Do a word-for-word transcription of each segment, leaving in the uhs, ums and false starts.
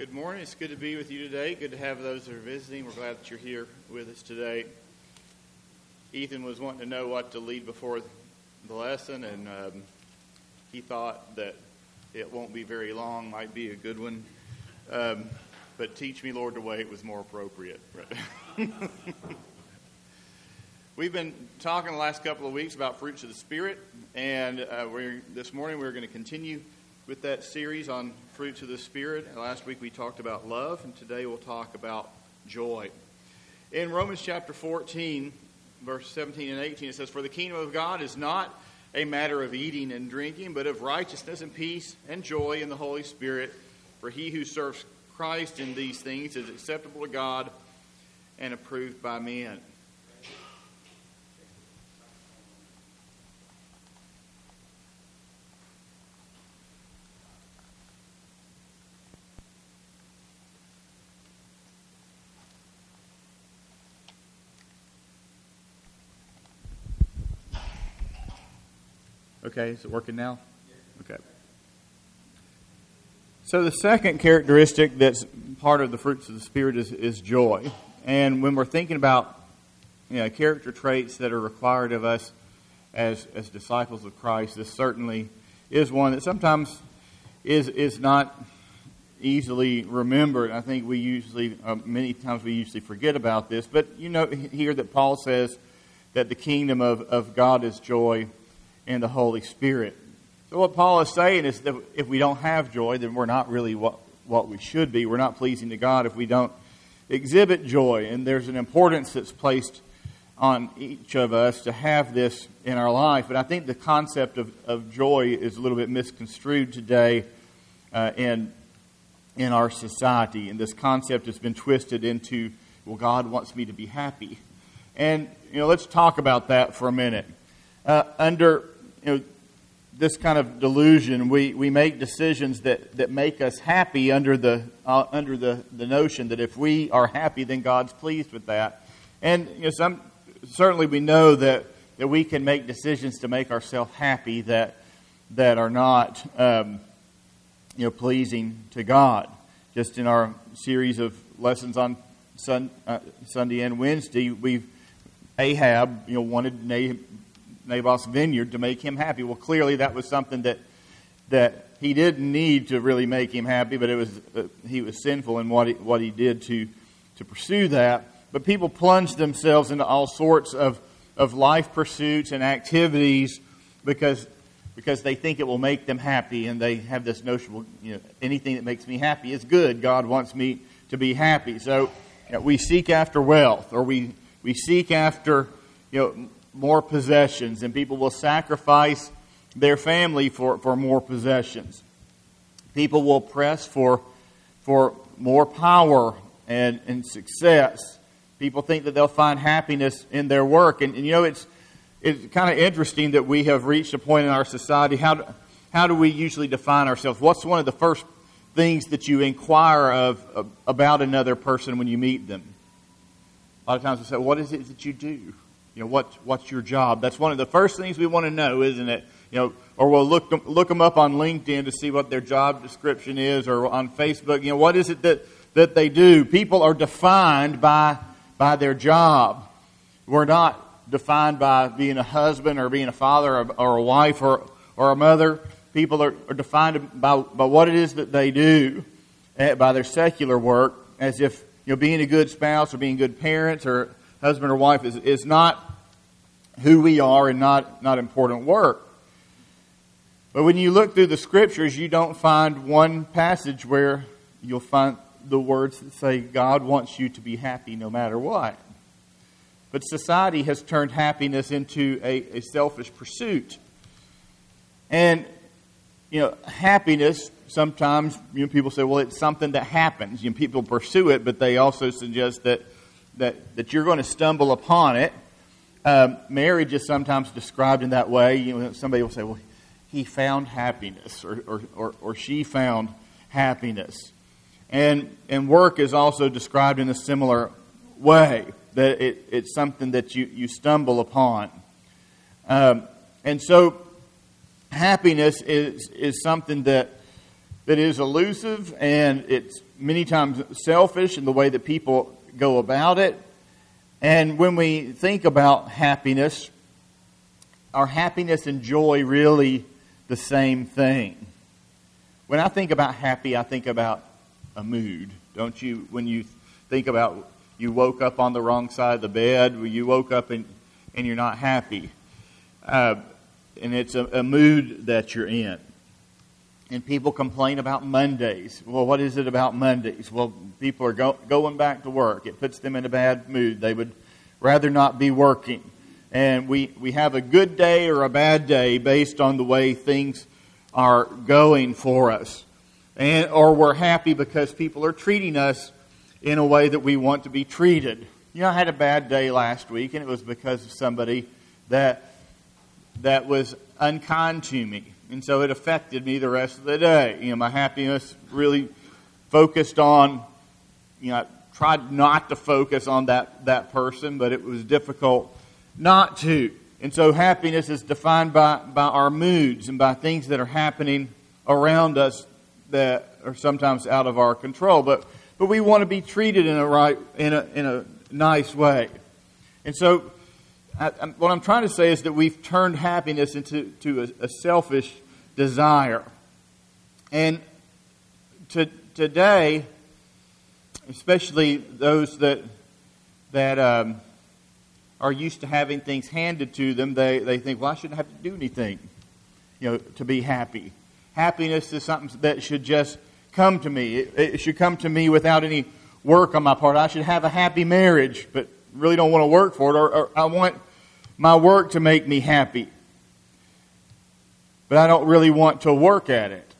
Good morning. It's good to be with you today. Good to have those that are visiting. We're glad that you're here with us today. Ethan was wanting to know what to lead before the lesson, and um, he thought that it won't be very long, might be a good one. Um, but teach me, Lord, to wait was more appropriate. We've been talking the last couple of weeks about fruits of the Spirit, and uh, we're, this morning we're going to continue with that series on fruits of the Spirit. And last week we talked about love, and today we'll talk about joy. In Romans chapter fourteen, verse seventeen and eighteen, it says, "For the kingdom of God is not a matter of eating and drinking, but of righteousness and peace and joy in the Holy Spirit. For he who serves Christ in these things is acceptable to God and approved by men." Okay, is it working now? Okay. So the second characteristic that's part of the fruits of the Spirit is, is joy. And when we're thinking about, you know, character traits that are required of us as as disciples of Christ, this certainly is one that sometimes is is not easily remembered. I think we usually, uh, many times we usually forget about this. But you know here that Paul says that the kingdom of, of God is joy and the Holy Spirit. So what Paul is saying is that if we don't have joy, then we're not really what, what we should be. We're not pleasing to God if we don't exhibit joy. And there's an importance that's placed on each of us to have this in our life. But I think the concept of, of joy is a little bit misconstrued today uh, in, in our society. And this concept has been twisted into, well, God wants me to be happy. And, you know, let's talk about that for a minute. Uh, under you know, this kind of delusion, we, we make decisions that, that make us happy under the uh, under the, the notion that if we are happy, then God's pleased with that. And you know, some certainly we know that, that we can make decisions to make ourselves happy that that are not um, you know pleasing to God. Just in our series of lessons on sun, uh, Sunday and Wednesday, we've Ahab you know wanted Nahab, Naboth's vineyard to make him happy. Well, clearly that was something that that he didn't need to really make him happy, but it was uh, he was sinful in what he, what he did to to pursue that. But people plunge themselves into all sorts of, of life pursuits and activities because because they think it will make them happy, and they have this notion, well, you know, anything that makes me happy is good. God wants me to be happy. So you know, we seek after wealth, or we we seek after you know. more possessions, and people will sacrifice their family for, for more possessions. People will press for for more power and, and success. People think that they'll find happiness in their work. And, and you know, it's it's kind of interesting that we have reached a point in our society. How do, how do we usually define ourselves? What's one of the first things that you inquire of, of about another person when you meet them? A lot of times we say, what is it that you do? You know, what, what's your job? That's one of the first things we want to know, isn't it? You know, or we'll look them, look them up on LinkedIn to see what their job description is, or on Facebook. You know, what is it that, that they do? People are defined by by their job. We're not defined by being a husband or being a father or, or a wife or or a mother. People are, are defined by, by what it is that they do, by their secular work, as if you know being a good spouse or being good parents or husband or wife is, is not who we are and not, not important work. But when you look through the Scriptures, you don't find one passage where you'll find the words that say God wants you to be happy no matter what. But society has turned happiness into a, a selfish pursuit. And, you know, happiness, sometimes you know, people say, well, it's something that happens. You know, people pursue it, but they also suggest that That, that you're going to stumble upon it. Um, marriage is sometimes described in that way. You know, somebody will say, well, he found happiness, or, or, or, or she found happiness. And and work is also described in a similar way, that it, it's something that you, you stumble upon. Um, and so happiness is, is something that that is elusive, and it's many times selfish in the way that people go about it. And when we think about happiness, are happiness and joy really the same thing? When I think about happy, I think about a mood, don't you? When you think about you woke up on the wrong side of the bed, you woke up and, and you're not happy. Uh, and it's a, a mood that you're in. And people complain about Mondays. Well, what is it about Mondays? Well, people are go, going back to work. It puts them in a bad mood. They would rather not be working. And we, we have a good day or a bad day based on the way things are going for us. And or we're happy because people are treating us in a way that we want to be treated. You know, I had a bad day last week, and it was because of somebody that that was unkind to me. And so it affected me the rest of the day. You know, my happiness really focused on, you know, I tried not to focus on that, that person, but it was difficult not to. And so happiness is defined by, by our moods and by things that are happening around us that are sometimes out of our control. But but we want to be treated in a right in a in a nice way. And so I, I'm, what I'm trying to say is that we've turned happiness into to a, a selfish desire. And to, today, especially those that that um, are used to having things handed to them, they, they think, well, I shouldn't have to do anything, you know, to be happy. Happiness is something that should just come to me. It, it should come to me without any work on my part. I should have a happy marriage, but really don't want to work for it, or, or I want my work to make me happy, but I don't really want to work at it.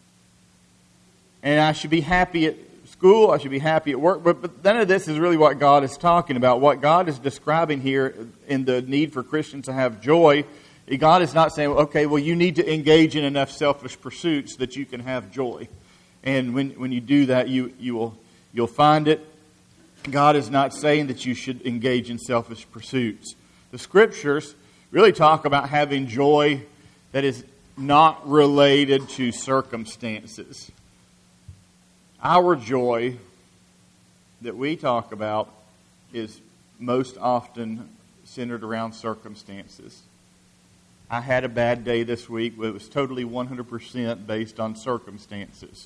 And I should be happy at school, I should be happy at work, but, but none of this is really what God is talking about. What God is describing here in the need for Christians to have joy, God is not saying, okay, well, you need to engage in enough selfish pursuits that you can have joy. And when when you do that, you, you will you'll find it. God is not saying that you should engage in selfish pursuits. The Scriptures really talk about having joy that is not related to circumstances. Our joy that we talk about is most often centered around circumstances. I had a bad day this week, but it was totally one hundred percent based on circumstances.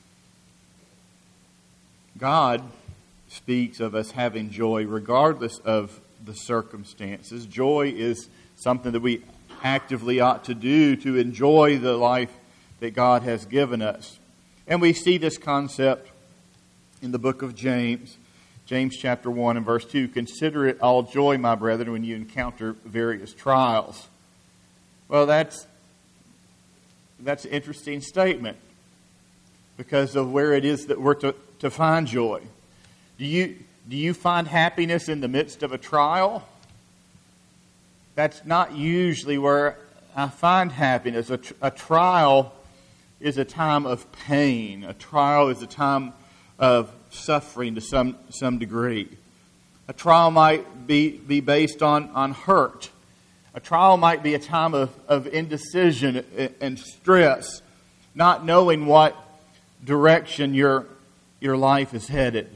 God speaks of us having joy regardless of the circumstances. Joy is something that we actively ought to do to enjoy the life that God has given us. And we see this concept in the book of James, James chapter one and verse two. Consider it all joy, my brethren, when you encounter various trials. Well, that's that's an interesting statement because of where it is that we're to, to find joy. Do you do you find happiness in the midst of a trial? That's not usually where I find happiness. A, a trial is a time of pain. A trial is a time of suffering to some some degree. A trial might be, be based on, on hurt. A trial might be a time of, of indecision and stress, not knowing what direction your, your life is headed.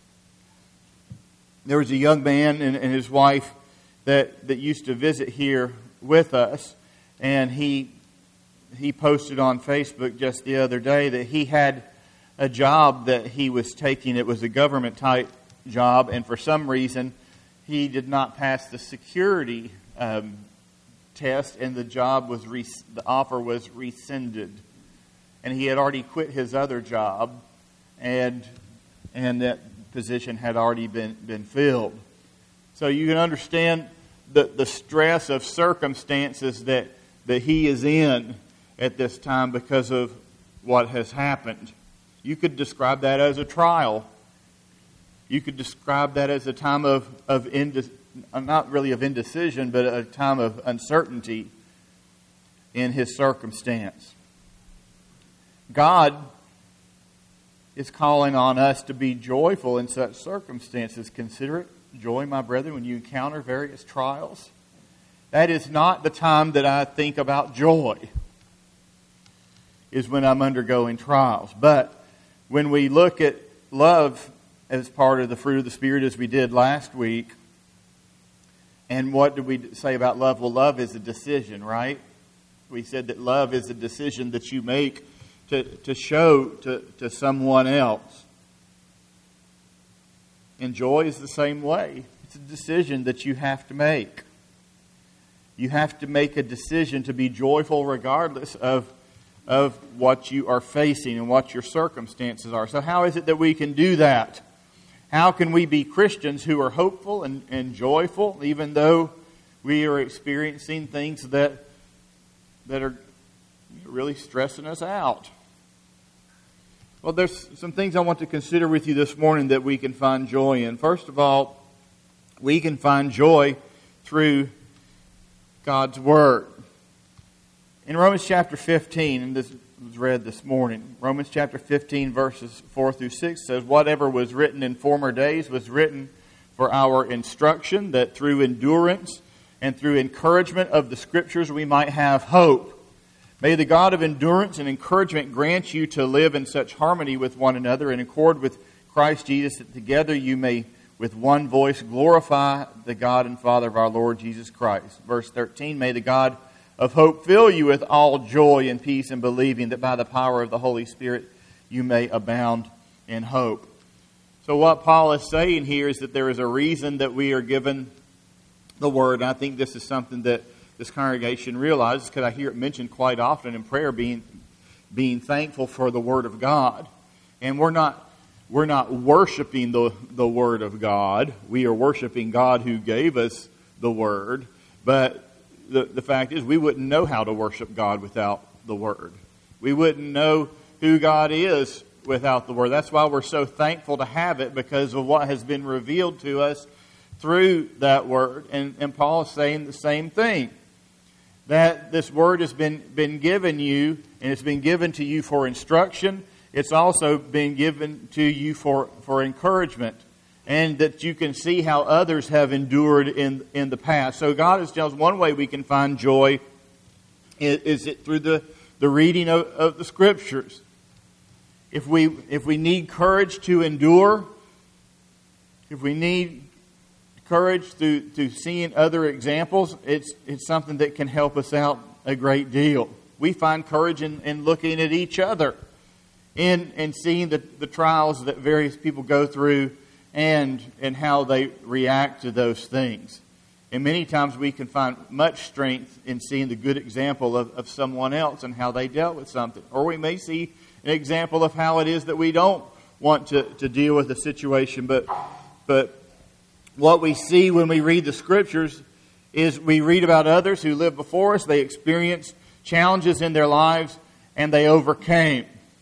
There was a young man and, and his wife that, that used to visit here with us, and he he posted on Facebook just the other day that he had a job that he was taking. It was a government-type job, and for some reason, he did not pass the security um test, and the job was re- the offer was rescinded, and he had already quit his other job, and and that position had already been been filled. So you can understand the the stress of circumstances that that he is in at this time because of what has happened. You could describe that as a trial. You could describe that as a time of of indecision. Not really of indecision, but a time of uncertainty in his circumstance. God is calling on us to be joyful in such circumstances. Consider it joy, my brethren, when you encounter various trials. That is not the time that I think about joy. is when I'm undergoing trials. But when we look at love as part of the fruit of the Spirit, as we did last week, and what did we say about love? Well, love is a decision, right? We said that love is a decision that you make to, to show to, to someone else. And joy is the same way. It's a decision that you have to make. You have to make a decision to be joyful regardless of, of what you are facing and what your circumstances are. So how is it that we can do that? How can we be Christians who are hopeful and, and joyful even though we are experiencing things that, that are really stressing us out? Well, there's some things I want to consider with you this morning that we can find joy in. First of all, we can find joy through God's Word. In Romans chapter fifteen, and this was read this morning, Romans chapter fifteen, verses four through six says, "Whatever was written in former days was written for our instruction, that through endurance and through encouragement of the Scriptures we might have hope. May the God of endurance and encouragement grant you to live in such harmony with one another, in accord with Christ Jesus, that together you may with one voice glorify the God and Father of our Lord Jesus Christ." Verse thirteen, "May the God of hope fill you with all joy and peace in believing, that by the power of the Holy Spirit you may abound in hope." So what Paul is saying here is that there is a reason that we are given the Word. And I think this is something that this congregation realizes, because I hear it mentioned quite often in prayer, being being thankful for the Word of God. And we're not we're not worshiping the, the Word of God. We are worshiping God who gave us the Word. But the, the fact is, we wouldn't know how to worship God without the Word. We wouldn't know who God is without the Word. That's why we're so thankful to have it, because of what has been revealed to us through that Word. And, and Paul is saying the same thing. That this Word has been, been given you, and it's been given to you for instruction. It's also been given to you for, for encouragement. And that you can see how others have endured in, in the past. So God has tells us one way we can find joy is, is it through the, the reading of, of the Scriptures. If we, if we need courage to endure, if we need courage through, through seeing other examples, it's, it's something that can help us out a great deal. We find courage in, in looking at each other, in, in seeing the, the trials that various people go through, and, and how they react to those things. And many times we can find much strength in seeing the good example of, of someone else and how they dealt with something. Or we may see an example of how it is that we don't want to, to deal with a situation. But, but what we see when we read the Scriptures is we read about others who lived before us. They experienced challenges in their lives and they overcame.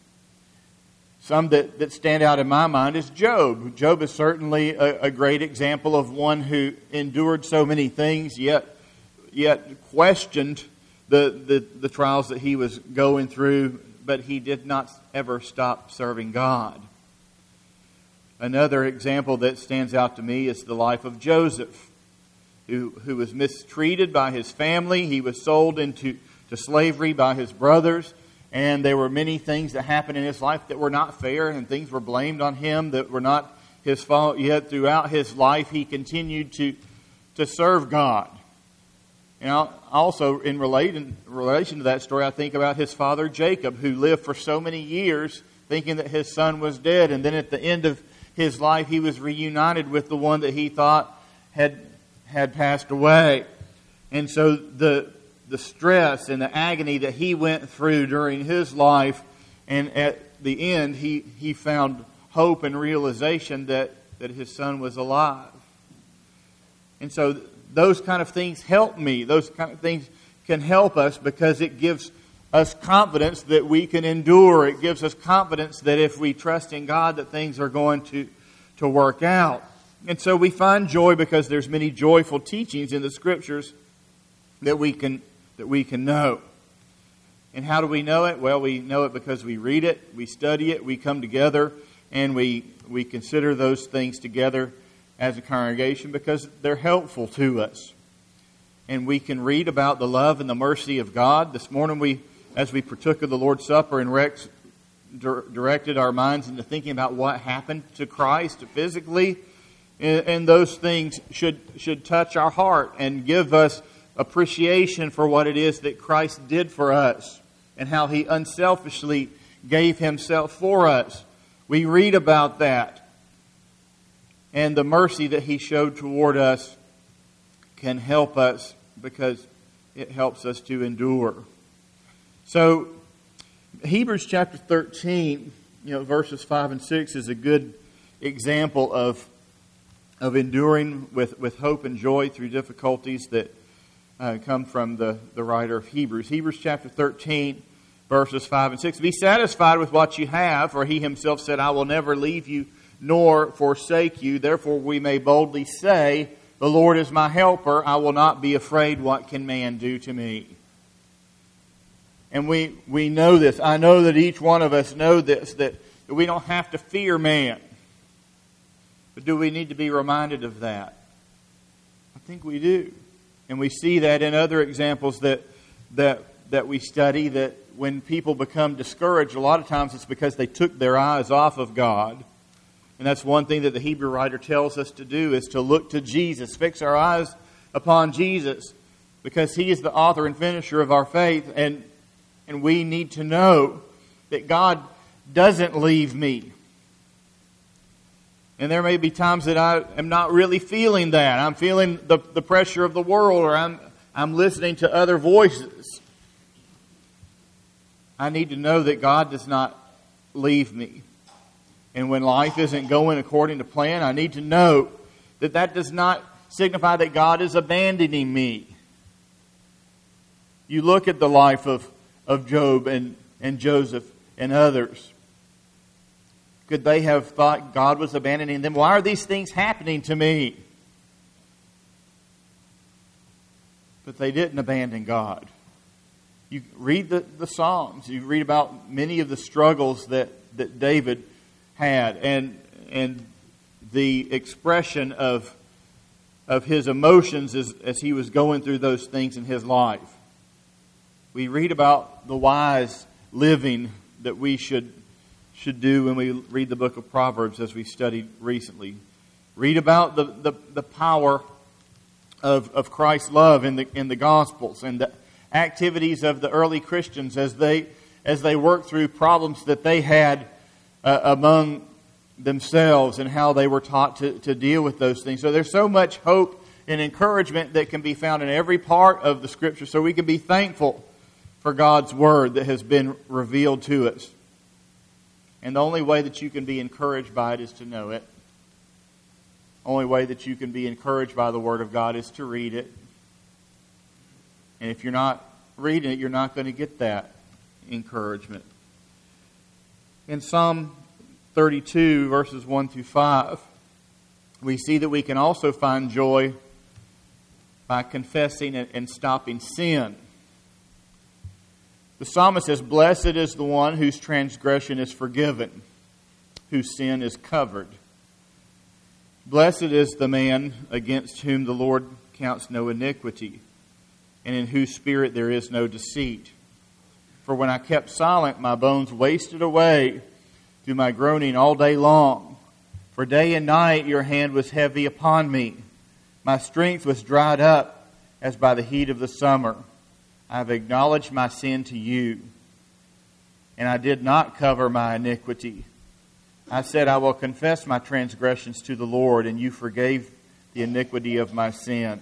Some that, that stand out in my mind is Job. Job is certainly a, a great example of one who endured so many things, yet yet questioned the, the, the trials that he was going through, but he did not ever stop serving God. Another example that stands out to me is the life of Joseph, who, who was mistreated by his family. He was sold into to slavery by his brothers. And there were many things that happened in his life that were not fair, and things were blamed on him that were not his fault. Yet throughout his life, he continued to, to serve God. And also, in relation, relation to that story, I think about his father Jacob, who lived for so many years thinking that his son was dead. And then at the end of his life, he was reunited with the one that he thought had, had passed away. And so the... the stress and the agony that he went through during his life, and at the end he, he found hope and realization that, that his son was alive. And so those kind of things help me. Those kind of things can help us because it gives us confidence that we can endure. It gives us confidence that if we trust in God that things are going to, to work out. And so we find joy because there's many joyful teachings in the Scriptures that we can that we can know. And how do we know it? Well, we know it because we read it, we study it, we come together, and we, we consider those things together as a congregation because they're helpful to us. And we can read about the love and the mercy of God. This morning we, as we partook of the Lord's Supper and Rex directed our minds into thinking about what happened to Christ physically, and those things should should touch our heart and give us appreciation for what it is that Christ did for us and how He unselfishly gave Himself for us. We read about that, and the mercy that He showed toward us can help us because it helps us to endure. So, Hebrews chapter thirteen, you know, verses five and six is a good example of of enduring with, with hope and joy through difficulties that uh, come from the, the writer of Hebrews. Hebrews chapter thirteen, verses five and six. Be satisfied with what you have, for He Himself said, I will never leave you nor forsake you. Therefore we may boldly say, the Lord is my helper. I will not be afraid. What can man do to me? And we, we know this. I know that each one of us know this, that, that we don't have to fear man. But do we need to be reminded of that? I think we do. And we see that in other examples that that that we study, that when people become discouraged, a lot of times it's because they took their eyes off of God. And that's one thing that the Hebrew writer tells us to do, is to look to Jesus, fix our eyes upon Jesus, because He is the author and finisher of our faith. And, and we need to know that God doesn't leave me. And there may be times that I am not really feeling that. I'm feeling the, the pressure of the world, or I'm, I'm listening to other voices. I need to know that God does not leave me. And when life isn't going according to plan, I need to know that that does not signify that God is abandoning me. You look at the life of, of Job and, and Joseph and others. Could they have thought God was abandoning them? Why are these things happening to me? But they didn't abandon God. You read the, the Psalms. You read about many of the struggles that, that David had, and and the expression of of his emotions as, as he was going through those things in his life. We read about the wise living that we should should do when we read the book of Proverbs, as we studied recently. Read about the, the, the power of, of Christ's love in the in the Gospels, and the activities of the early Christians as they as they worked through problems that they had uh, among themselves, and how they were taught to, to deal with those things. So there's so much hope and encouragement that can be found in every part of the Scripture, so we can be thankful for God's Word that has been revealed to us. And the only way that you can be encouraged by it is to know it. The only way that you can be encouraged by the Word of God is to read it. And if you're not reading it, you're not going to get that encouragement. In Psalm thirty-two, verses one through five, we see that we can also find joy by confessing and stopping sin. The psalmist says, "Blessed is the one whose transgression is forgiven, whose sin is covered. Blessed is the man against whom the Lord counts no iniquity, and in whose spirit there is no deceit. For when I kept silent, my bones wasted away through my groaning all day long. For day and night your hand was heavy upon me. My strength was dried up as by the heat of the summer. I have acknowledged my sin to you, and I did not cover my iniquity. I said, I will confess my transgressions to the Lord, and you forgave the iniquity of my sin."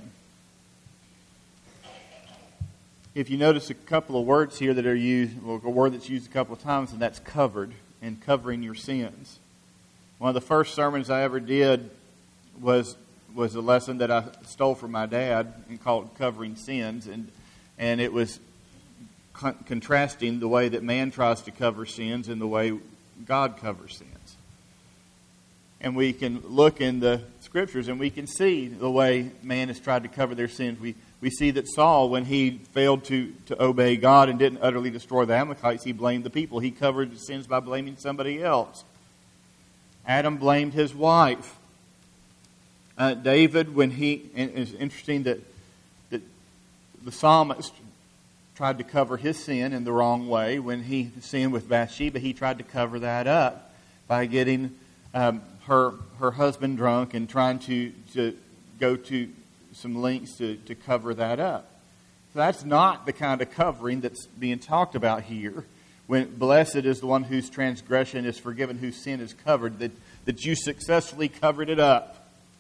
If you notice a couple of words here that are used, well, a word that's used a couple of times, and that's covered, and covering your sins. One of the first sermons I ever did was was a lesson that I stole from my dad and called Covering Sins, and and it was con- contrasting the way that man tries to cover sins and the way God covers sins. And we can look in the Scriptures and we can see the way man has tried to cover their sins. We we see that Saul, when he failed to, to obey God and didn't utterly destroy the Amalekites, he blamed the people. He covered his sins by blaming somebody else. Adam blamed his wife. Uh, David, when he, and it's interesting that, that the psalmist tried to cover his sin in the wrong way. When he sinned with Bathsheba, he tried to cover that up by getting um, her her husband drunk and trying to, to go to some lengths to, to cover that up. So that's not the kind of covering that's being talked about here. When blessed is the one whose transgression is forgiven, whose sin is covered, that, that you successfully covered it up.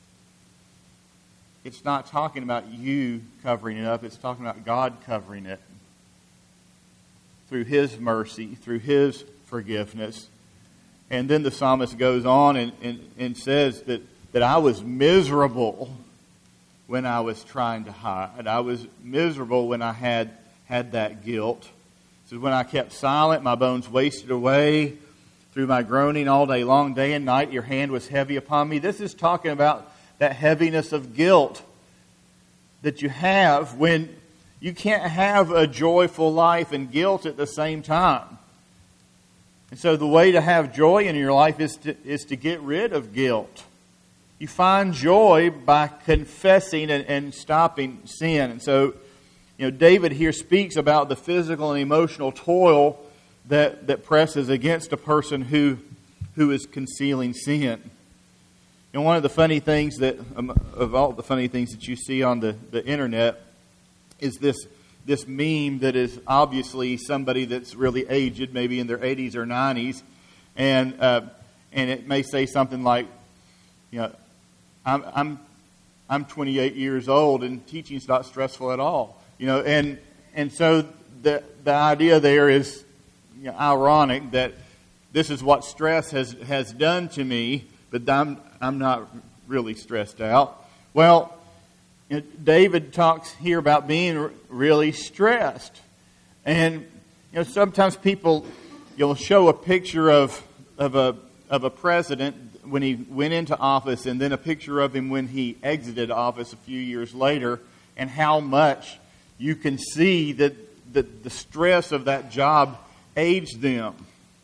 It's not talking about you covering it up. It's talking about God covering it through His mercy, through His forgiveness. And then the psalmist goes on and, and, and says that, that I was miserable when I was trying to hide. I was miserable when I had, had that guilt. It says, when I kept silent, my bones wasted away. Through my groaning all day long, day and night, your hand was heavy upon me. This is talking about that heaviness of guilt that you have when you can't have a joyful life and guilt at the same time. And so the way to have joy in your life is to, is to get rid of guilt. You find joy by confessing and, and stopping sin. And so, you know, David here speaks about the physical and emotional toil that, that presses against a person who who is concealing sin. And one of the funny things that, um, of all the funny things that you see on the, the internet, is this this meme that is obviously somebody that's really aged, maybe in their eighties or nineties, and uh, and it may say something like, you know, I'm I'm I'm twenty-eight years old and teaching's not stressful at all, you know, and and so the the idea there is, you know, ironic that this is what stress has has done to me, but I'm I'm not really stressed out. Well, you know, David talks here about being really stressed. And, you know, sometimes people, you'll show a picture of of a of a president when he went into office, and then a picture of him when he exited office a few years later, and how much you can see that, that the stress of that job aged them.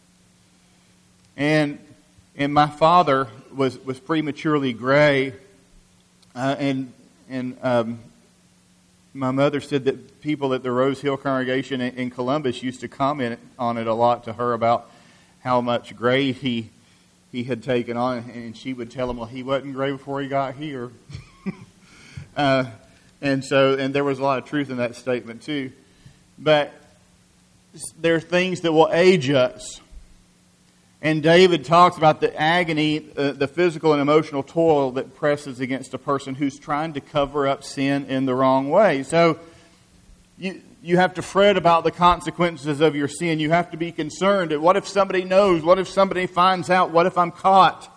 And and my father was, was prematurely gray, uh, and and um, my mother said that people at the Rose Hill congregation in, in Columbus used to comment on it a lot to her about how much gray he he had taken on, and she would tell him, well, he wasn't gray before he got here. uh, and so, and there was a lot of truth in that statement too. But there are things that will age us. And David talks about the agony, uh, the physical and emotional toil that presses against a person who's trying to cover up sin in the wrong way. So you you have to fret about the consequences of your sin. You have to be concerned. What if somebody knows? What if somebody finds out? What if I'm caught?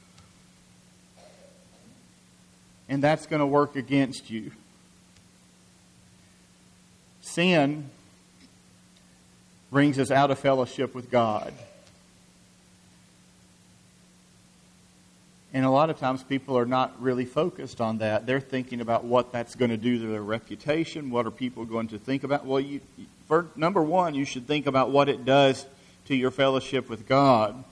And that's going to work against you. Sin brings us out of fellowship with God. And a lot of times people are not really focused on that. They're thinking about what that's going to do to their reputation. What are people going to think about? Well, you, for number one, you should think about what it does to your fellowship with God.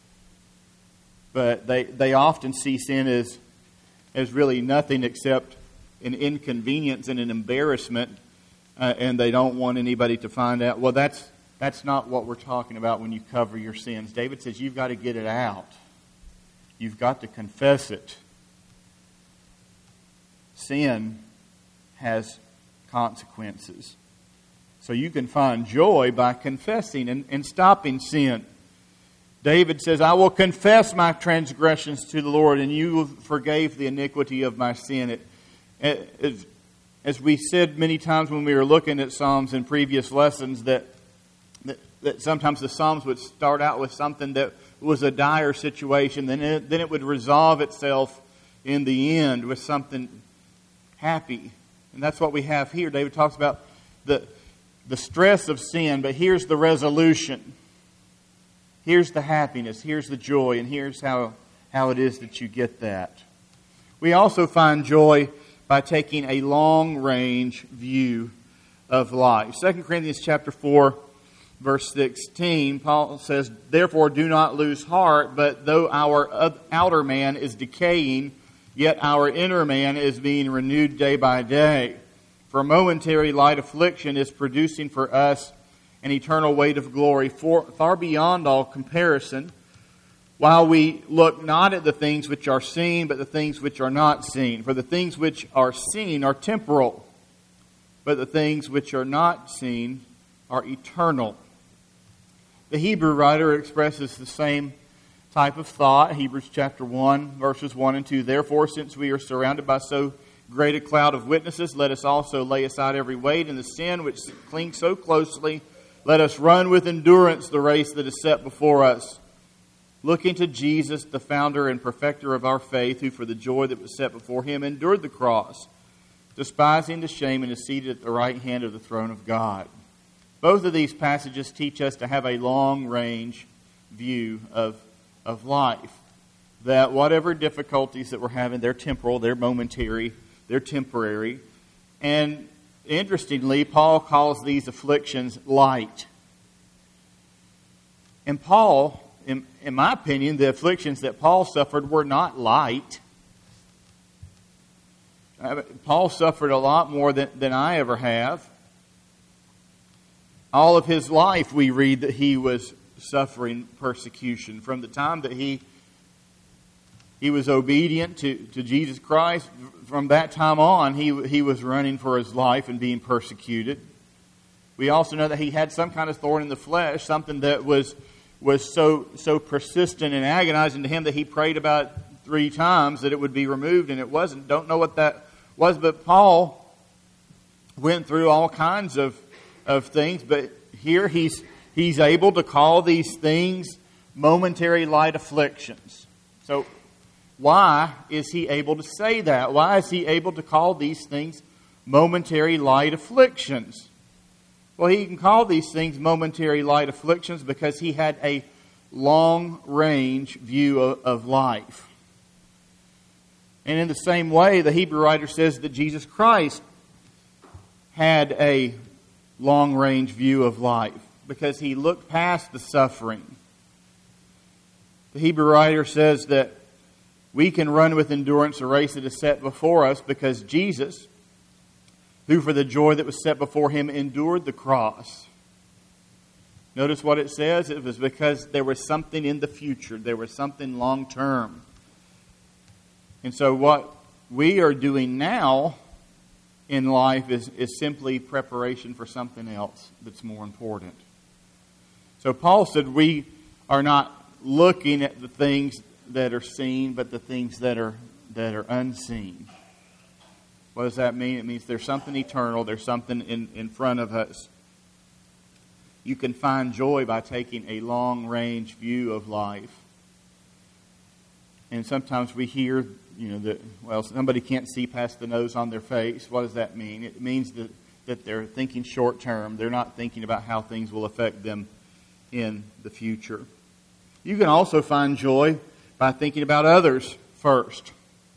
But they, they often see sin as, as really nothing except an inconvenience and an embarrassment, uh, and they don't want anybody to find out. Well, that's that's not what we're talking about when you cover your sins. David says you've got to get it out. You've got to confess it. Sin has consequences. So you can find joy by confessing and, and stopping sin. David says, I will confess my transgressions to the Lord, and you forgave the iniquity of my sin. It, it, it, as we said many times when we were looking at Psalms in previous lessons, that, that, that sometimes the Psalms would start out with something that was a dire situation, then it, then it would resolve itself in the end with something happy. And that's what we have here. David talks about the, the stress of sin, but here's the resolution. Here's the happiness, here's the joy, and here's how, how it is that you get that. We also find joy by taking a long-range view of life. Second Corinthians chapter four, verse sixteen, Paul says, therefore do not lose heart, but though our outer man is decaying, yet our inner man is being renewed day by day. For momentary light affliction is producing for us an eternal weight of glory for, far beyond all comparison, while we look not at the things which are seen, but the things which are not seen. For the things which are seen are temporal, but the things which are not seen are eternal. The Hebrew writer expresses the same type of thought. Hebrews chapter one, verses one and two. Therefore, since we are surrounded by so great a cloud of witnesses, let us also lay aside every weight and the sin which clings so closely. Let us run with endurance the race that is set before us, looking to Jesus, the founder and perfecter of our faith, who for the joy that was set before him endured the cross, despising the shame, and is seated at the right hand of the throne of God. Both of these passages teach us to have a long-range view of, of life. That whatever difficulties that we're having, they're temporal, they're momentary, they're temporary. And interestingly, Paul calls these afflictions light. And Paul, in, in my opinion, the afflictions that Paul suffered were not light. Paul suffered a lot more than, than I ever have. All of his life we read that he was suffering persecution. From the time that he he was obedient to, to Jesus Christ, from that time on, he, he was running for his life and being persecuted. We also know that he had some kind of thorn in the flesh, something that was was so so persistent and agonizing to him that he prayed about three times that it would be removed, and it wasn't. Don't know what that was, but Paul went through all kinds of of things, but here he's he's able to call these things momentary light afflictions. So why is he able to say that? Why is he able to call these things momentary light afflictions? Well, he can call these things momentary light afflictions because he had a long-range view of, of life. And in the same way, the Hebrew writer says that Jesus Christ had a long-range view of life because he looked past the suffering. The Hebrew writer says that we can run with endurance a race that is set before us because Jesus, who for the joy that was set before him endured the cross. Notice what it says. It was because there was something in the future. There was something long-term. And so what we are doing now in life is, is simply preparation for something else that's more important. So Paul said we are not looking at the things that are seen, but the things that are that are unseen. What does that mean? It means there's something eternal. There's something in, in front of us. You can find joy by taking a long-range view of life. And sometimes we hear, you know, that, well, somebody can't see past the nose on their face. What does that mean? It means that, that they're thinking short-term. They're not thinking about how things will affect them in the future. You can also find joy by thinking about others first.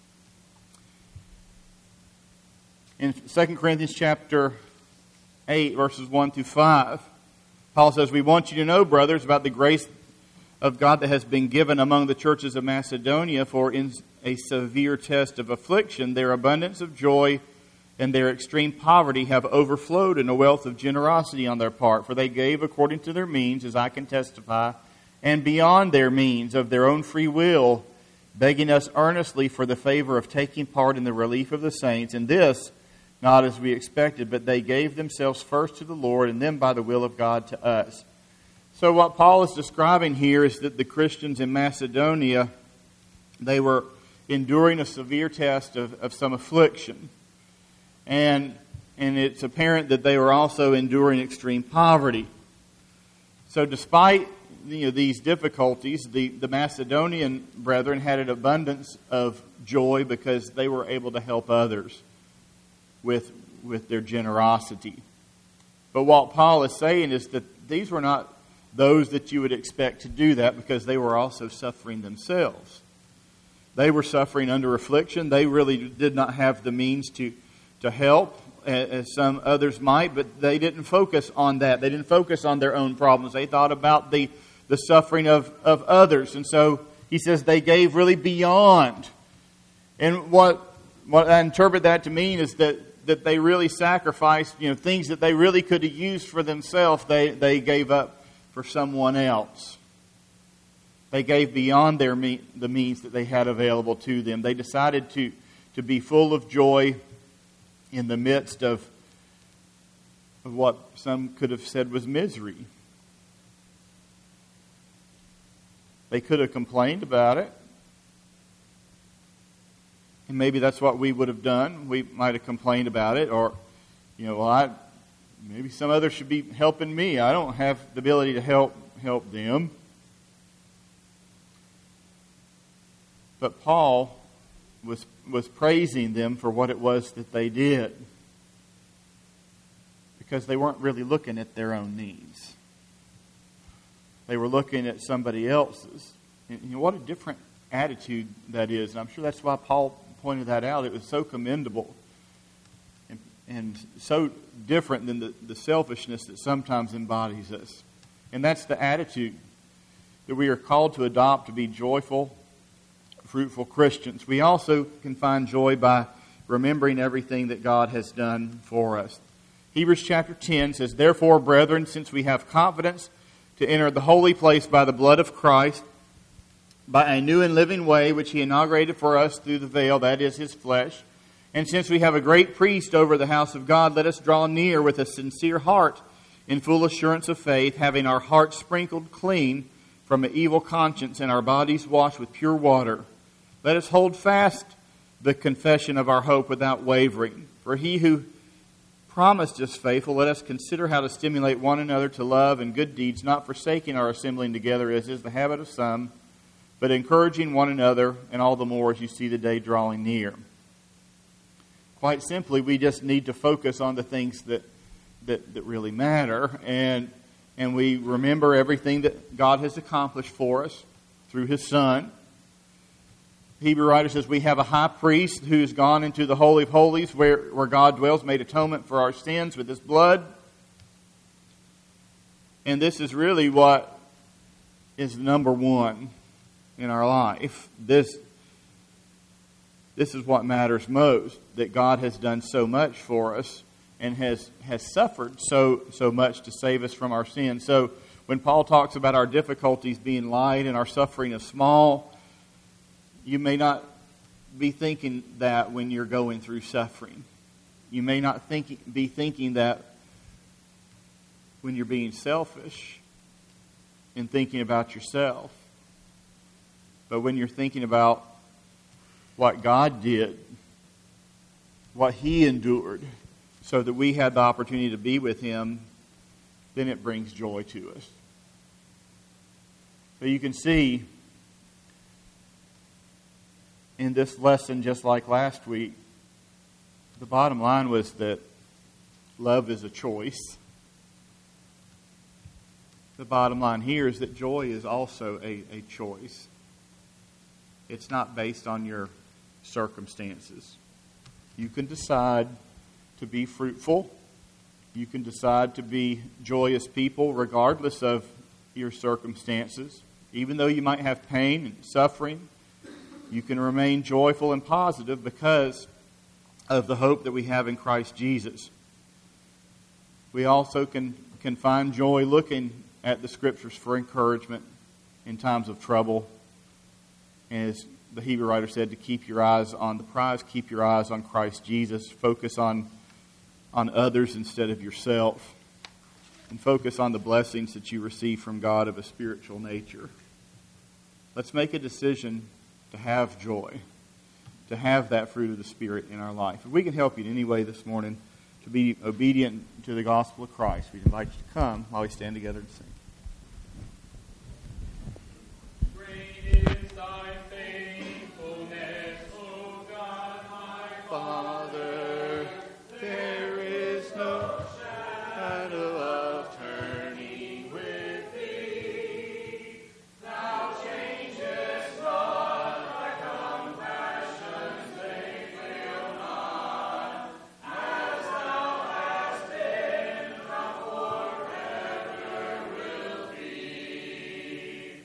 In Second Corinthians chapter eight, verses one through five, Paul says, "We want you to know, brothers, about the grace of God that has been given among the churches of Macedonia, for in a severe test of affliction, their abundance of joy and their extreme poverty have overflowed in a wealth of generosity on their part. For they gave according to their means, as I can testify, and beyond their means of their own free will, begging us earnestly for the favor of taking part in the relief of the saints. And this, not as we expected, but they gave themselves first to the Lord, and then by the will of God to us." So what Paul is describing here is that the Christians in Macedonia, they were enduring a severe test of, of some affliction. And, and it's apparent that they were also enduring extreme poverty. So despite you know, these difficulties, the, the Macedonian brethren had an abundance of joy because they were able to help others with, with their generosity. But what Paul is saying is that these were not those that you would expect to do that because they were also suffering themselves. They were suffering under affliction. They really did not have the means to, to help, as some others might, but they didn't focus on that. They didn't focus on their own problems. They thought about the, the suffering of, of others. And so he says they gave really beyond. And what what I interpret that to mean is that that they really sacrificed, you know, things that they really could have used for themselves, they, they gave up for someone else. They gave beyond their me- the means that they had available to them. They decided to, to be full of joy in the midst of, of what some could have said was misery. They could have complained about it. And maybe that's what we would have done. We might have complained about it, or, you know, well, I, maybe some others should be helping me. I don't have the ability to help help them. But Paul was was praising them for what it was that they did, because they weren't really looking at their own needs. They were looking at somebody else's. And, you know, what a different attitude that is. And I'm sure that's why Paul pointed that out. It was so commendable and, and so different than the, the selfishness that sometimes embodies us. And that's the attitude that we are called to adopt, to be joyful, fruitful Christians. We also can find joy by remembering everything that God has done for us. Hebrews chapter ten says, "Therefore, brethren, since we have confidence to enter the holy place by the blood of Christ, by a new and living way which He inaugurated for us through the veil, that is, His flesh. And since we have a great priest over the house of God, let us draw near with a sincere heart, in full assurance of faith, having our hearts sprinkled clean from an evil conscience and our bodies washed with pure water. Let us hold fast the confession of our hope without wavering. For He who promised us faithful, let us consider how to stimulate one another to love and good deeds, not forsaking our assembling together, as is the habit of some, but encouraging one another, and all the more as you see the day drawing near." Quite simply, we just need to focus on the things that that, that really matter, and and we remember everything that God has accomplished for us through His Son. The Hebrew writer says we have a high priest who has gone into the Holy of Holies, where, where God dwells, made atonement for our sins with His blood. And this is really what is number one in our life. This, this is what matters most, that God has done so much for us and has, has suffered so, so much to save us from our sins. So when Paul talks about our difficulties being light and our suffering is small, you may not be thinking that when you're going through suffering. You may not think, be thinking that when you're being selfish and thinking about yourself. But when you're thinking about what God did, what He endured, so that we had the opportunity to be with Him, then it brings joy to us. So you can see in this lesson, just like last week, the bottom line was that love is a choice. The bottom line here is that joy is also a, a choice. It's not based on your circumstances. You can decide to be fruitful. You can decide to be joyous people regardless of your circumstances. Even though you might have pain and suffering, you can remain joyful and positive because of the hope that we have in Christ Jesus. We also can, can find joy looking at the Scriptures for encouragement in times of trouble. And as the Hebrew writer said, to keep your eyes on the prize, keep your eyes on Christ Jesus. Focus on, on others instead of yourself. And focus on the blessings that you receive from God of a spiritual nature. Let's make a decision to have joy, to have that fruit of the Spirit in our life. If we can help you in any way this morning to be obedient to the gospel of Christ, we invite you to come while we stand together and sing. Great is thy faith.